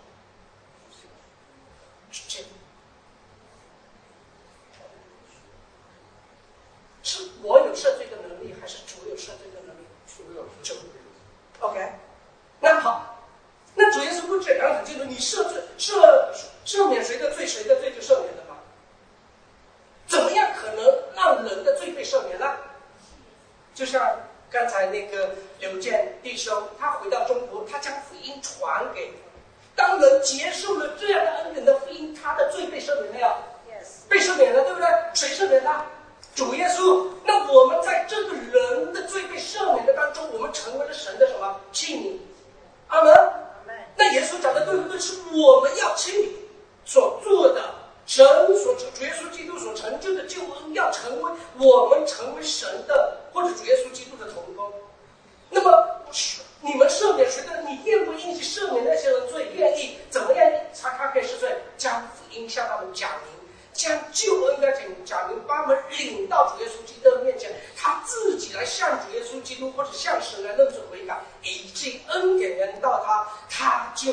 是我有赦罪的能力，还是主有赦罪的能力？主。OK， 那好，那主耶稣不讲得很清楚，你赦免谁的罪，谁的罪就赦免了吗？怎么样可能让人的罪被赦免呢？就像刚才那个刘健弟兄，他回到中国，他将福音传给当人接受了这样的恩典的福音，他的罪被赦免了呀， yes. 被赦免了，对不对？谁赦免他？主耶稣。那我们在这个人的罪被赦免的当中，我们成为了神的什么器皿？阿门。那耶稣讲的对不对？是我们要器皿所做的，神所主耶稣基督所成就的救恩，要成为我们成为神的或者主耶稣基督的同工。那么你们赦免谁的？你愿不愿意赦免那些人罪？愿意怎么样才可以赦罪？将福音向他们讲明，将救恩的讲明，把我们领到主耶稣基督的面前，他自己来向主耶稣基督或者向神来认罪悔改，以及恩典临到他就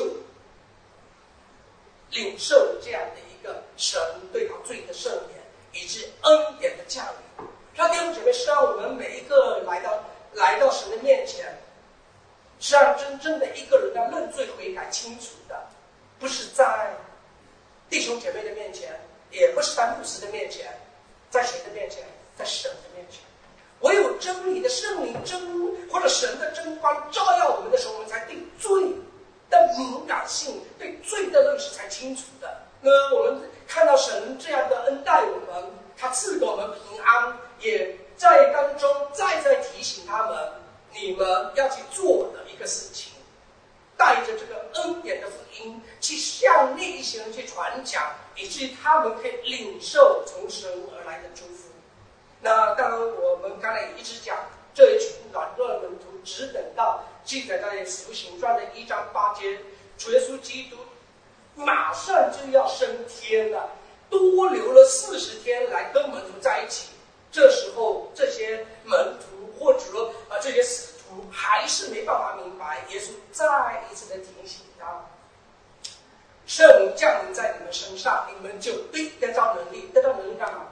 领受了这样的一个神对他罪的赦免，以及恩典的降临。让弟兄姐妹，是让我们每一个来到神的面前，是让真正的一个人要认罪悔改清楚的，不是在弟兄姐妹的面前，也不是在牧师的面前，在谁的面前？在神的面前。唯有真理的圣灵或者神的真光照耀我们的时候，我们才对罪的敏感性，对罪的认识才清楚的。我们看到神这样的恩待我们，他赐给我们平安，也在当中再提醒他们，你们要去做的一个事情，带着这个恩典的福音去向那一些人去传讲，以至于他们可以领受从神而来的祝福。那当然我们刚才也一直讲，这一群软弱的门徒只等到记载在使徒行传的1章8节，主耶稣基督马上就要升天了，多留了40天来跟门徒在一起。这时候这些门徒或者说这些使徒还是没办法明白，耶稣再一次的提醒他，圣灵降临在你们身上，你们就得到能力。得到能力干嘛？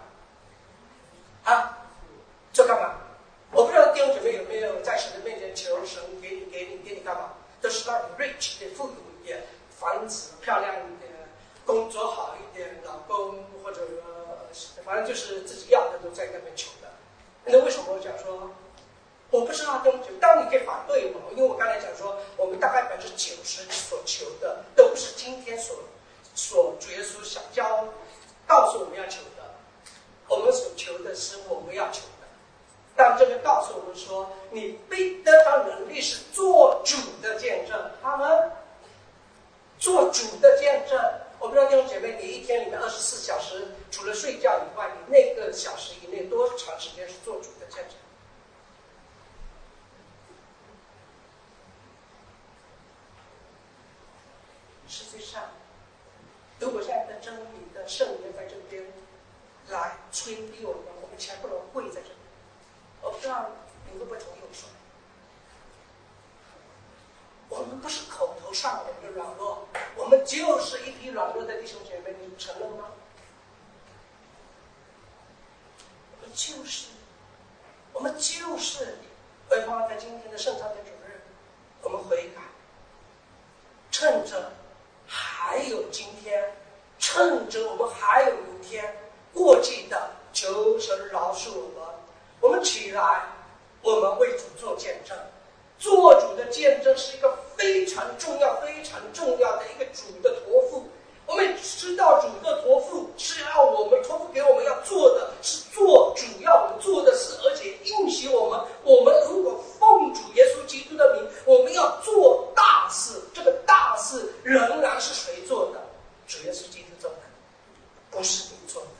这干嘛？我不知道弟兄姐妹有没有在神的面前求神给你干嘛？都是让你 rich 一点，富有一点，房子漂亮一点，工作好一点，老公或者反正就是自己要的都在那边求的。那为什么我讲说我不知道弟兄姐妹，当然你可以反对我，因为我刚才讲说我们大概90%所求的都不是今天所主耶稣想告诉我们要求的，我们所求的是我们要求的。但这个告诉我们说，你必得到能力是做主的见证。他们做主的见证，我不知道弟兄姐妹，你一天里面24小时，除了睡觉以外，你那个小时以内多长时间是做主的见证？实际上，如果现在的真理的圣灵在这边来催逼我们全部人跪在这里，我不知道你会不会同意我说，我们不是口头上上我们的软弱，我们就是一批软弱的弟兄姐妹，你承认吗？我们就是回放在今天的圣餐的主日，我们悔改，趁着还有今天，趁着我们还有明天，过继的求神饶恕我们。我们起来，我们为主做见证。做主的见证是一个非常重要、非常重要的一个主的托付。我们知道主的托付是要我们托付给我们要做的是做主要我们做的事，而且应许我们如果奉主耶稣基督的名，我们要做大事。这个大事仍然是谁做的？主耶稣基督做的，不是你做的，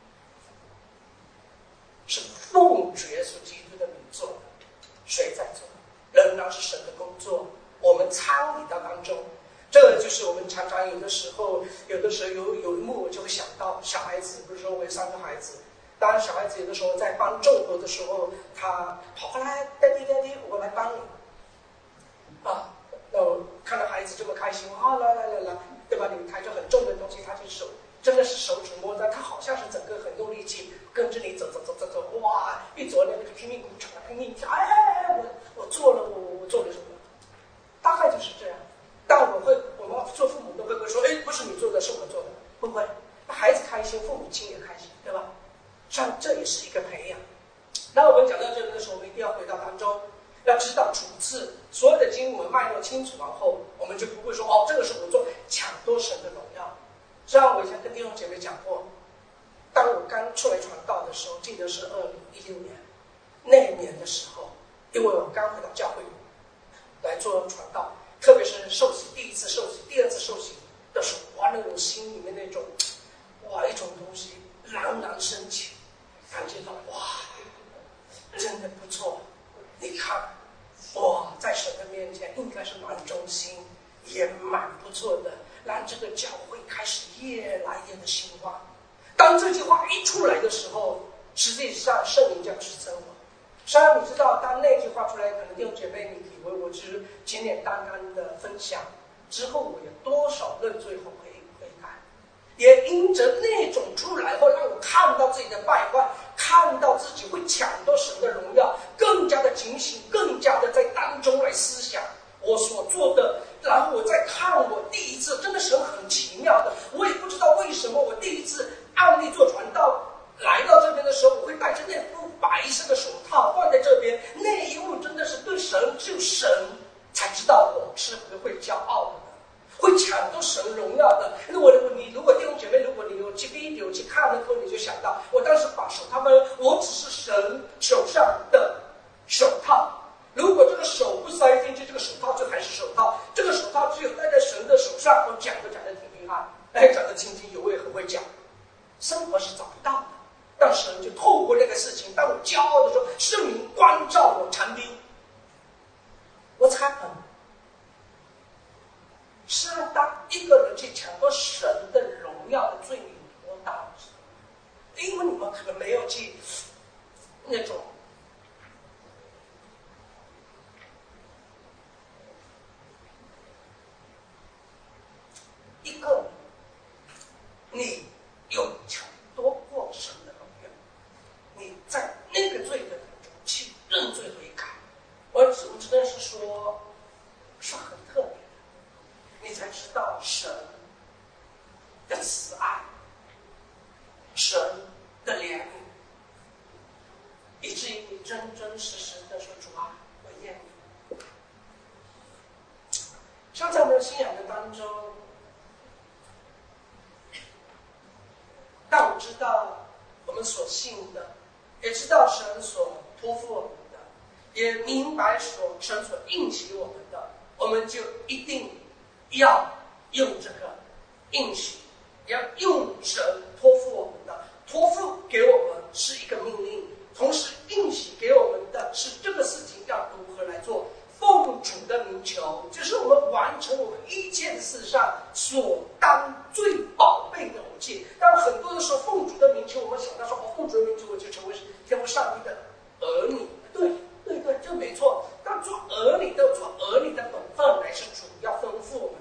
是奉主耶稣基督的名做的。谁在做？仍然是神的工作，我们参与到当中。这就是我们常常有的时候有一幕，我就会想到小孩子，比如说我有3个孩子，当然小孩子有的时候在帮重活的时候，他跑过来，爹地，我来帮你啊。那我看到孩子这么开心啊，来，对吧？你抬着很重的东西，他就手真的是手指摸着，他好像是整个很用力气跟着你走，哇！一走那个拼命鼓掌，拼命跳，我做了，我做了什么？大概就是这样。但我们做父母都会说，不是你做的，是我做的，会不会？那孩子开心，父母亲也开心，对吧？像这也是一个培养。那我们讲到这里的时候，我们一定要回到当中，要知道主次所有的经文脉络清楚，然后我们就不会说这个是我做，抢夺神的荣耀。实际上我以前跟弟兄姐妹讲过，当我刚出来传道的时候，记得是2016年那一年的时候，因为我刚回到教会来做传道，特别是受洗第一次受洗、第二次受洗的时候，那种心里面那种一种东西朗朗升起，感觉到真的不错。你看在神的面前应该是蛮忠心，也蛮不错的，让这个教会开始越来越的兴旺。当这句话一出来的时候，实际上圣灵这样指正我。虽然你知道，当那句话出来，可能弟兄姐妹你以为我只是简简单单的分享，之后我有多少认罪悔改，也因着那种出来后，让我看到自己的败坏，看到自己会抢夺神的荣耀，更加的警醒，更加的在当中来思想我所做的。然后我再看我第一次，真的神很奇妙的，我也不知道为什么我第一次案例做传道来到这边的时候，我会带着那副白色的手套放在这边，那一幕真的是对神，只有神才知道我是会骄傲的，会抢夺神荣耀的。如果弟兄姐妹，如果你有去 video 去看的时候，你就想到我当时把手套们，我只是神手上的手套。如果这个手不塞进去，这个手套就还是手套。这个手套只有戴在神的手上，我讲得挺厉害，讲得津津有味，很会讲。生活是找不到的，但神就透过那个事情，当我骄傲的时候，圣灵光照我残兵。What's happened？ 是让当一个人去抢夺神的荣耀的罪名多大？因为你们可能没有去那种一个你有抢夺过神的荣耀，你在那个罪的当中去认罪悔改，我只能是说是很特别的，你才知道神的慈爱，神的怜悯，以至于你真真实实的说主啊，我愿意。像在我们的信仰的当中，但我知道我们所信的，也知道神所托付我们的，也明白神所应许我们的，我们就一定要用这个应许，要用神托付我们的，托付给我们是一个命令，同时应许给我们的是这个事情要如何来做，奉主的名求，就是我们完成我们一切的事上所当最宝贝的武器。但很多的时候，奉主的名求，我们想到说，奉主的名求，我就成为天父上帝的儿女。对，这没错。但做儿女的本分，乃是主要吩咐我们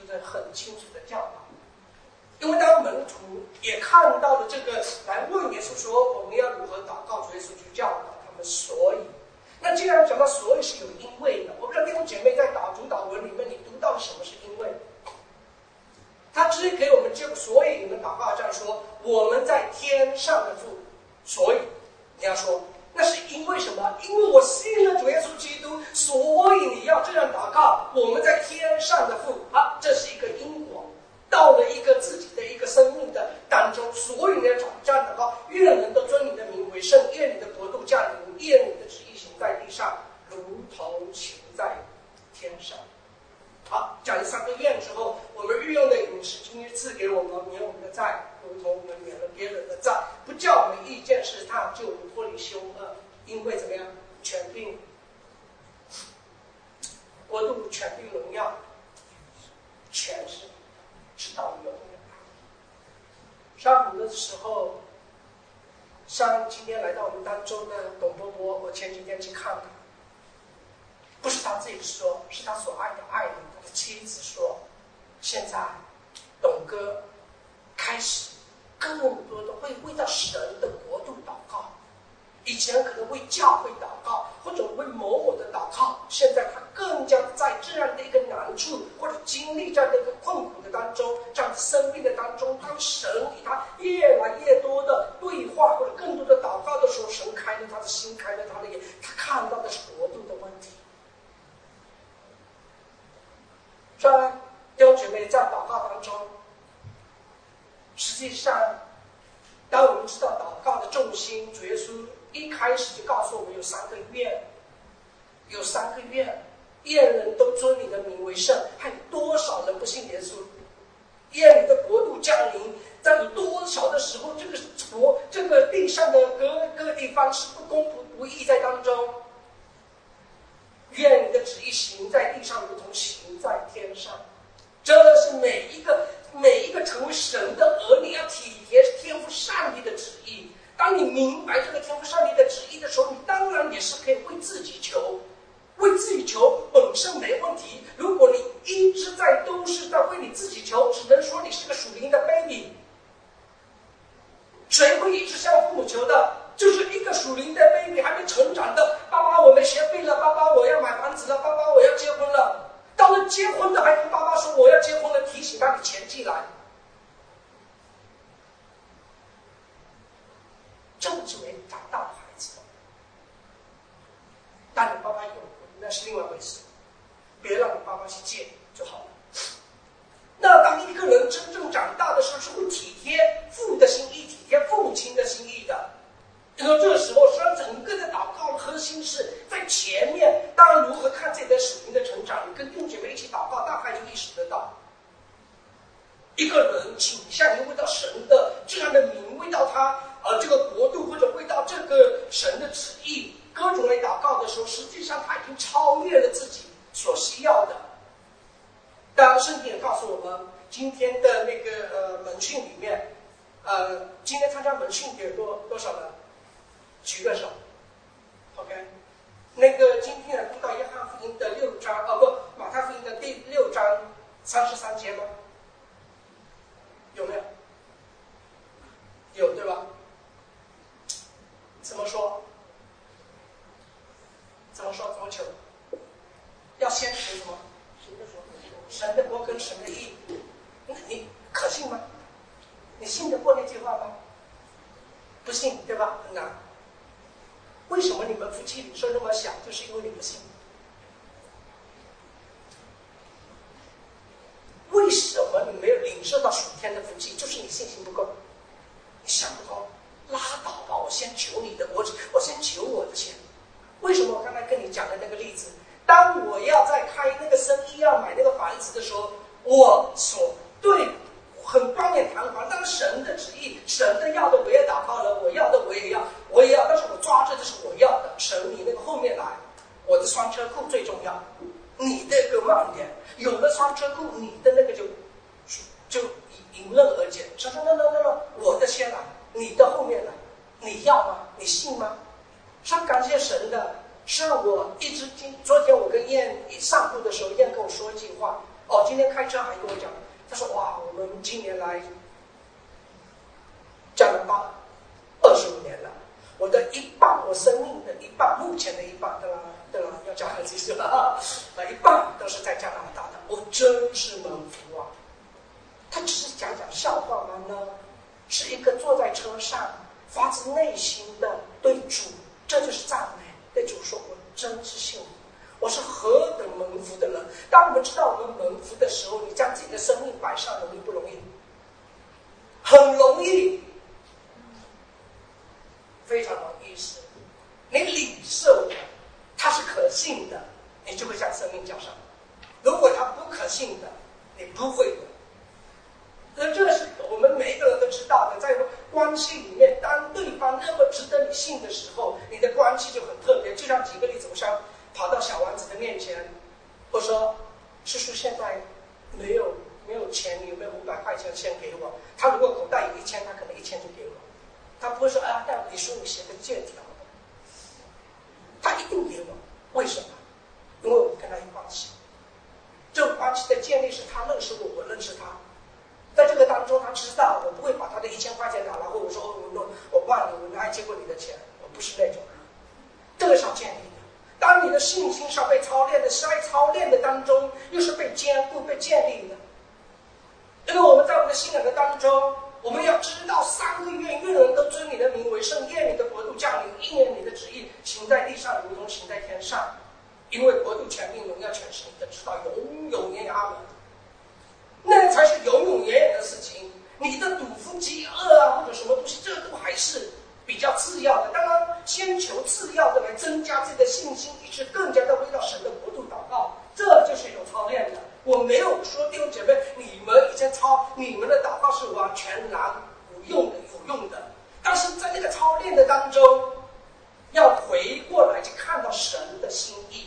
个很清楚的教导。因为当门徒也看到了这个来问耶稣说我们要如何祷告，主耶稣就教导他们所以。那既然讲到所以是有因为的，我不知道弟兄姐妹在主导文里面你读到了什么是因为？他直接给我们就所以你们祷告这样说，我们在天上的父，所以你要说那是因为什么？因为我信了主耶稣基督，所以你要这样祷告，我们在天上的父啊，这是一个因果，到了一个自己的一个生命的当中，所以你要这样祷告，愿人都尊你的名为圣，愿你的国度降临，愿你的旨意行在地上，如同行在天上。好，讲了3个愿之后，我们日用的饮食今日赐给我们，免我们的债，如同我们免了别人的债，不叫我们遇见试探，就我们脱离凶恶。因为怎么样？权柄、国度、权柄、荣耀、权势，直到永远。上午的时候，像今天来到我们当中的董伯伯，我前几天去看他，不是他自己说，是他所爱的爱人，他的妻子说，现在董哥开始更多的会为到神的国度祷告，以前可能为教会祷告，或者为某某的祷告，现在他更加在这样的一个难处或者经历这样的一个困苦的当中，这样的生命的当中，当神与他越来越多的对话或者更多的祷告的时候，神开了他的心，开了他的眼，他看到的是国度的问题。虽然弟兄姐妹在祷告当中，实际上当我们知道祷告的重心，主耶稣一开始就告诉我们有3个愿，有3个愿，愿人都尊你的名为圣，还有多少人不信耶稣？愿你的国度降临，在有多少的时候，这个地上的各地方是不公不义在当中。愿你的旨意行在地上，如同行在天上。这是每一个成为神的儿女要体贴天父上帝的旨意。当你明白这个天父上帝的旨意的时候，你当然也是可以为自己求，为自己求本身没问题。如果你一直都是在为你自己求，只能说你是个属灵的 baby。谁会一直向父母求的？就是一个属灵的 baby 还没成长的，爸爸我们学费了，爸爸我要买房子了，爸爸我要结婚了。到了结婚的还跟爸爸说我要结婚了，提醒他你钱寄来。这是没长大的孩子。但你爸爸有，那是另外一回事，别让你爸爸去借就好了。那当一个人真正长大的时候，是会体贴父的心意，体贴父母亲的心意的。这个时候，实际上整个的祷告的核心是在前面。当然，如何看自己的属灵的成长，你跟弟兄姐妹一起祷告，大概就意识得到。一个人倾向于为到神的这样的名，为到他这个国度，或者为到这个神的旨意，各种类祷告的时候，实际上他已经超越了自己所需要的。当然，圣经也告诉我们，今天的那个门训里面，今天参加门训的有多少人？举个手 ，OK。那个今天读到约翰福音的6章，马太福音的第6章33节吗？有没有？有对吧？怎么说？怎么求？要先求什么？神的国跟神的义。你可信吗？你信得过那句话吗？不信对吧？很难。为什么你们夫妻领受那么小？就是因为你不信。为什么你没有领受到属天的福气？就是你信心不够，你想不通。拉倒吧，我先求你的国旨，我先求我的钱。为什么我刚才跟你讲的那个例子？当我要在开那个生意，要买那个房子的时候，我所对很冠冕堂皇，但是神的旨意，神的要的我也祷告了，我要的我也要，但是我抓着的是我要的。神，你那个后面来，我的双车库最重要，你那个慢点，有了双车库，你的那个就迎刃而解。神说那，我的先来，你的后面来，你要吗？你信吗？上感谢神的，是我一直昨天我跟燕散步的时候，燕跟我说一句话， 哦，今天开车还跟我讲，他说哇，我们今年来加拿大25年了，我的一半，我生命的一半，目前的一半，对了，要加上技术了一半都是在加拿大的，我真是蒙福啊！他只是讲讲笑话吗呢？是一个坐在车上发自内心的对主，这就是赞美，对主说我真是幸福，我是何等蒙福的人。当我们知道我们蒙福的时候，你将自己的生命摆上容易不容易？很容易，非常有意思。你领受的它是可信的，你就会将生命交上；如果它不可信的，你不会的。这是我们每一个人都知道的，在关系里面，当对方那么值得你信的时候，你的关系就很特别。就像举个例子，我想跑到小王子的面前，我说：“叔叔，现在没有钱，你有没有500块钱先给我？”他如果口袋有1000，他可能1000就给我，他不会说：“啊，但李叔，你写个借条。”他一定给我，为什么？因为我跟他有关系。这种关系的建立是他认识我，我认识他。在这个当中，他知道我不会把他的1000块钱拿，然后我说我忘了，我哪里借过你的钱？我不是那种人。这个是要建立的。当你的信心上被操练的，是在操练的当中，又是被坚固、被建立的。因为我们在我们的信仰的当中，我们要知道3个愿人都尊你的名为圣，愿你的国度降临，意念你的旨意行在地上，如同行在天上。因为国度、权柄、荣耀全是你的，直到永永远远。阿门。那才是永永远远的事情。你的赌富饥饿啊，或者什么东西，这都还是比较次要的。当然，先求次要的来增加自己的信心，以致更加的为到神的国度祷告，这就是一种操练的。我没有说弟兄姐妹，你们已经你们的祷告是完全然无用的、有用的。但是在那个操练的当中，要回过来去看到神的心意。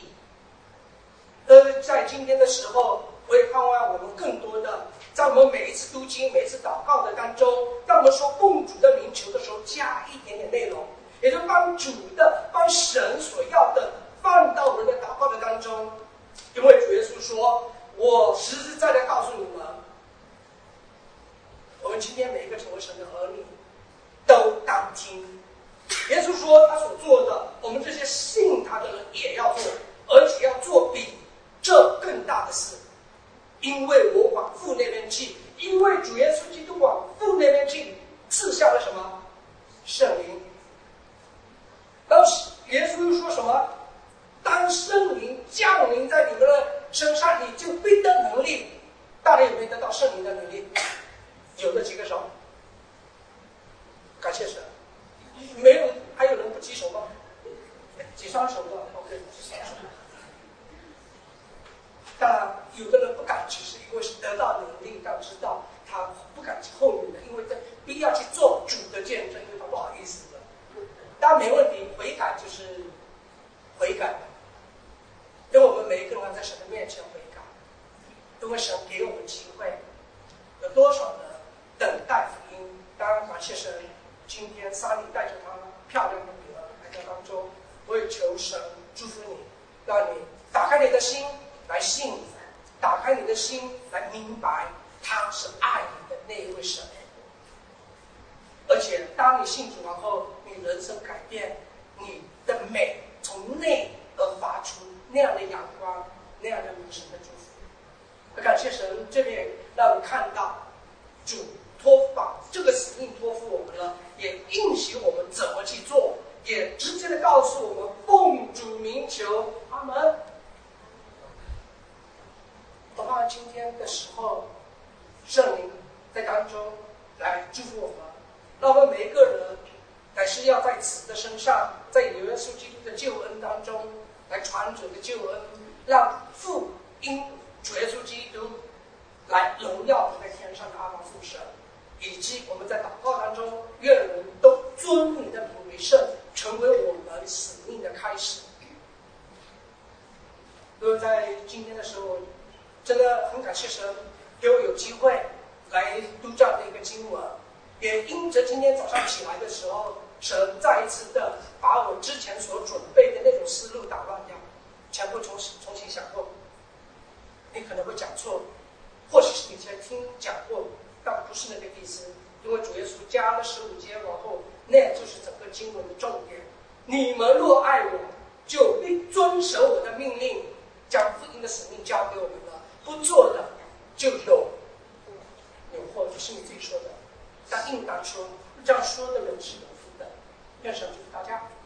在今天的时候，我也盼望我们更多的，在我们每一次读经、每一次祷告的当中，当我们说奉主的名求的时候，加一点点内容，也就帮主的、帮神所要的放到我们的祷告的当中。因为主耶稣说：“我实实在在告诉你们，我们今天每一个成为神的儿女，都当听。”耶稣说他所做的，我们这些信他的人也要做，而且要做比这更大的事。因为我往父那边去，因为主耶稣基督往父那边去，赐下了什么？圣灵。当时耶稣又说什么？当圣灵降临在你们的身上，你就必得能力。大家有没有得到圣灵的能力？有的举个手。感谢神。没有，还有人不举手吗？举双手的 ，OK， 举双手。当然，有的人不敢举，是因为是得到能力，要知道他不敢去后面的，因为必要去做主的见证，因为他不好意思的。当然没问题，悔改就是悔改，因为我们每一个人要在神的面前悔改，因为神给我们机会，有多少人等待福音？当然感谢神，今天莎莉带着她漂亮的女儿来到当中，我也求神祝福你，让你打开你的心。来信，打开你的心，来明白他是爱你的那一位神。而且当你信主然后，你人生改变，你的美从内而发出那样的阳光，那样的神的祝福。感谢神，这边让我们看到主把这个使命托付我们了，也应许我们怎么去做，也直接的告诉我们奉主名求，阿门。我盼望今天的时候，圣灵在当中来祝福我们，让我们每一个人乃是要在子的身上，在耶稣基督的救恩当中来传主的救恩，让父因主耶稣基督来荣耀在天上的阿爸父神，以及我们在祷告当中，愿人都尊你的名为圣，成为我们使命的开始。因为在今天的时候，真的很感谢神给我有机会来读这样的一个经文，也因着今天早上起来的时候，神再一次的把我之前所准备的那种思路打乱掉，全部重新想过。 你可能会讲错，或许是你以前听讲过，但不是那个意思。因为主耶稣加了15节往后，那就是整个经文的重点。你们若爱我，就必遵守我的命令，将福音的使命交给我们了。不做的就有祸，这是你自己说的。但应当说，这样说的人是有福的。愿神祝福大家。